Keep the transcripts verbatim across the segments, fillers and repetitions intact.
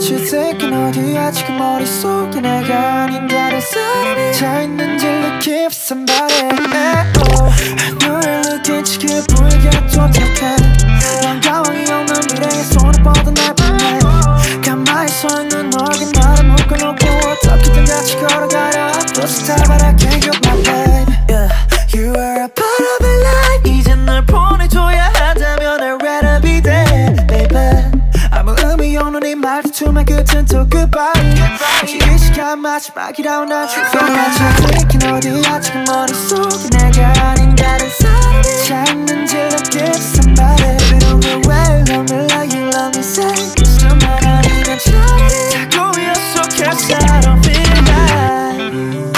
what you thinking 어디야 지금 머릿속에 내가 아닌 다른 사람이 차 있는지 look if somebody 너를 느낀 지게 보이게 도착해 난 가망이 없는 미래에 손을 뻗어 내보내 가만히 서있는 너에게 나를 묶어놓고 어떻게든 같이 걸어가려 버스 타봐라 can't get my babe yeah. You are a part of my life 이젠 널 보내줘야 한다면 I'd rather be dead baby 아무 의미 없는 이 말투만 끝은 또 goodbye 이 시간 마지막이라고 난 Feel like you're thinking 어디야 지금 머릿속에 내가 아닌 다른 사람이 차 있는지 look at somebody But the way you love me like you love me say Cause 너만 아니면 차라리 다 꼬였어 cause I don't feel right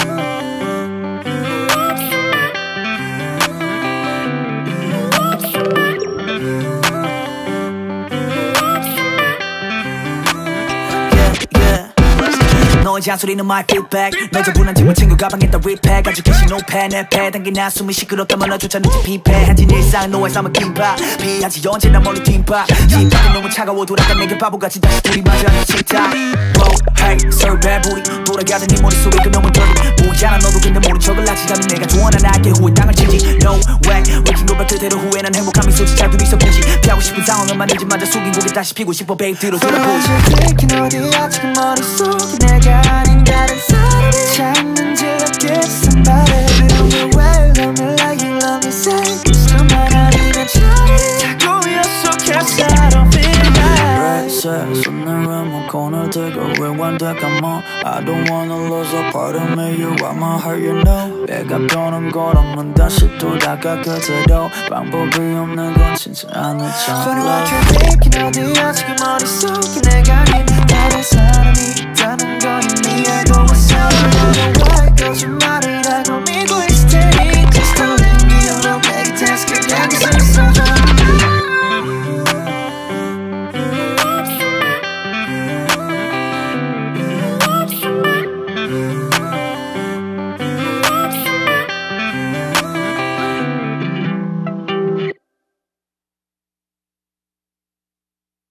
너의 잔소리는 my feedback 내 저분한 팀은 친구 가방에다 repack 아주 캐시 노패 내 배 당긴 나 숨이 시끄럽다면 너조차 늦지 피폐 한진 일상 너의 삶은 김밥 피하지 언제나 멀리 뒷밥 집밥이 너무 차가워 돌아가 내게 바보같이 다시 둘이 맞아하는 식탁 Wow hey serve bad booty 돌아가던 네 머릿속에 그놈은 dirty 뭐야 난 너도 근데 모른 척을 하지 감히 내가 좋아하는 나에게 후회 땅을 치지 No way waking up 그대로 후회는 행복한 미소지 잘 둘이서 보지 피하고 싶은 상황을 만들지 마자 숙인 고개 다시 피고 싶어 babe 뒤로 돌아보지 어디야 지금 머릿속에 내가 아닌 다른 사람이 차 있는지 look at somebody But the way you love me like you love me say Cause 너만 아니면 차라리 다 꼬였어 cause I don't feel right Says in the room I'm gonna take a rewind that come on I don't wanna lose a part of me You are my heart you know 내가 변한 거라면 다시 돌아가 그대로 방법이 없는 건 진짜 아니잖아 Funny what you're thinking 어디야 지금 머릿속에 내가 아닌